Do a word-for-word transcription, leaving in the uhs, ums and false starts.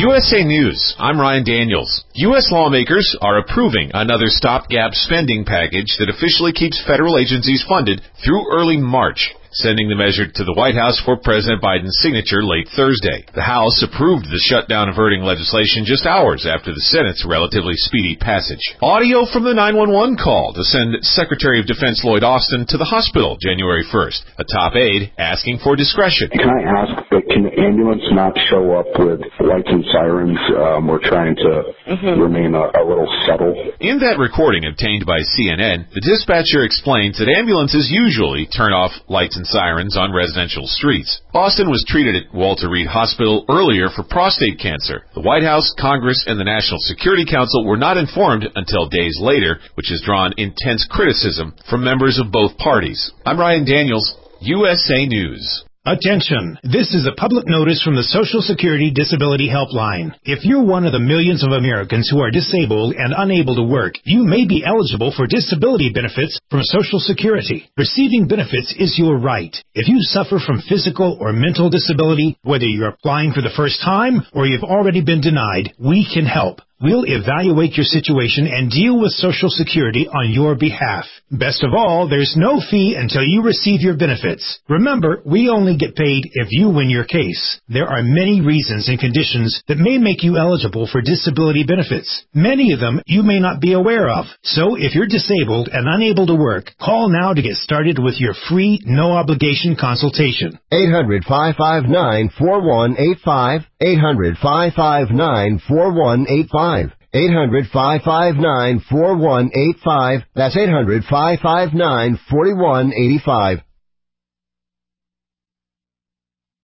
U S A News, I'm Ryan Daniels. U S lawmakers are approving another stopgap spending package that officially keeps federal agencies funded through early March, sending the measure to the White House for President Biden's signature late Thursday. The House approved the shutdown-averting legislation just hours after the Senate's relatively speedy passage. Audio from the nine one one call to send Secretary of Defense Lloyd Austin to the hospital January first. A top aide asking for discretion. Can I ask, can the ambulance not show up with lights and sirens? Um, we're trying to mm-hmm. remain a, a little subtle. In that recording obtained by C N N, the dispatcher explains that ambulances usually turn off lights and sirens on residential streets. Austin was treated at Walter Reed Hospital earlier for prostate cancer. The White House, Congress, and the National Security Council were not informed until days later, which has drawn intense criticism from members of both parties. I'm Ryan Daniels, U S A News. Attention! This is a public notice from the Social Security Disability Helpline. If you're one of the millions of Americans who are disabled and unable to work, you may be eligible for disability benefits from Social Security. Receiving benefits is your right. If you suffer from physical or mental disability, whether you're applying for the first time or you've already been denied, we can help. We'll evaluate your situation and deal with Social Security on your behalf. Best of all, there's no fee until you receive your benefits. Remember, we only get paid if you win your case. There are many reasons and conditions that may make you eligible for disability benefits. Many of them you may not be aware of. So if you're disabled and unable to work, call now to get started with your free, no-obligation consultation. eight hundred, five five nine, four one eight five. eight hundred, five five nine, four one eight five. eight hundred, five five nine, four one eight five. That's eight hundred, five five nine, four one eight five.